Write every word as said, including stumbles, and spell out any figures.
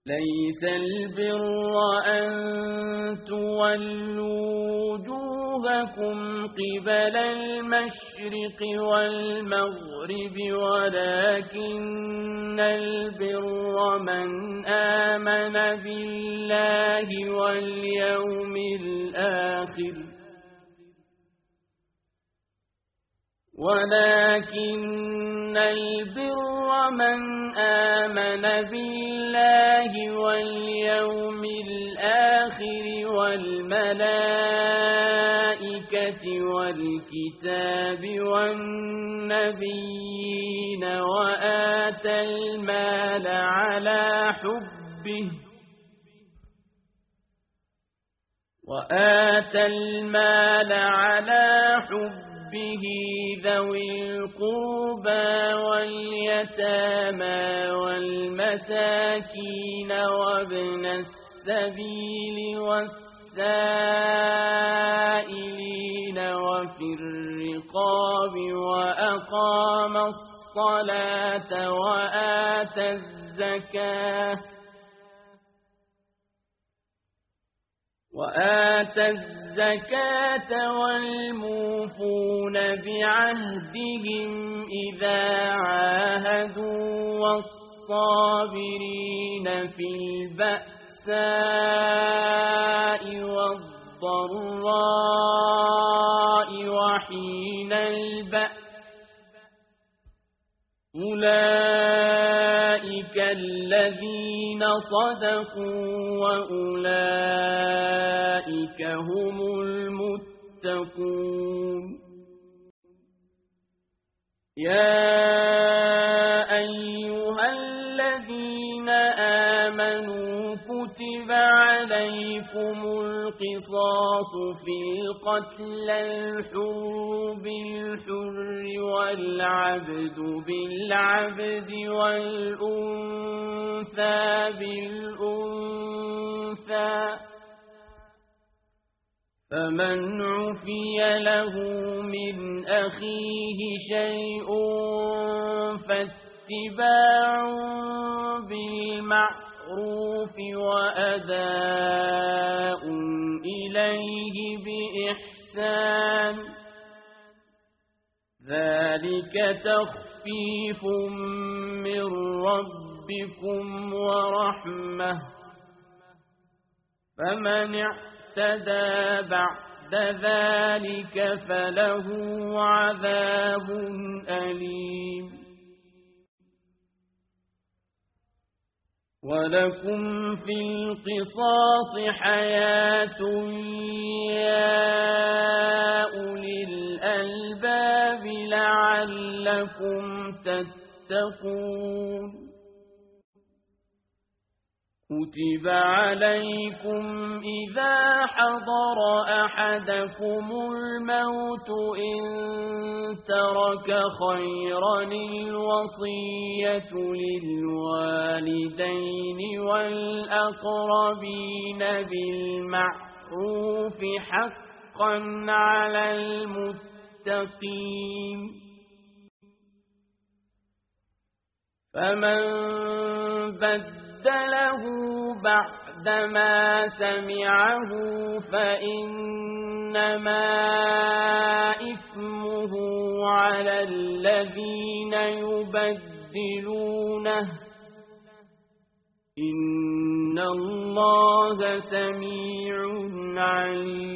ليس البر أن تولوا وجوهكم قبل المشرق والمغرب ولكن البر من آمن بالله واليوم الآخر ولكن البر من آمن بالله واليوم الآخر والملائكة والكتاب والنبيين وآتى المال على حبه وآتى المال على حبه به ذوي القربى واليتامى والمساكين وابن السبيل والسائلين وفي الرقاب وأقام الصلاة وآتى الزكاة وآتى الزكاة والموفون بعهدهم إذا عاهدوا والصابرين في البأساء والضراء وحين البأس أولئك الذين صدقوا وأولئك هم المتقون يا أيها الذين آمنوا كتب عليكم القصاص في القتل الحر بالحر والعبد بالعبد والأنثى بالأنثى فمن عفي له من أخيه شيء فاتباع بالمعروف وأداء إليه بإحسان ذلك تخفيف من ربكم ورحمة فمن اعتدى بعد ذلك فله عذاب أليم ولكم في القصاص حياة يا أولي الألباب لعلكم تتقون كتب عليكم إذا حضر أحدكم الموت إن ترك خيرا الوصية للوالدين والأقربين بالمعروف حقا على المتقين فمن بدل له بعدما سمعه فإنما إثمه على الذين يبدلونه إن الله سميع عليم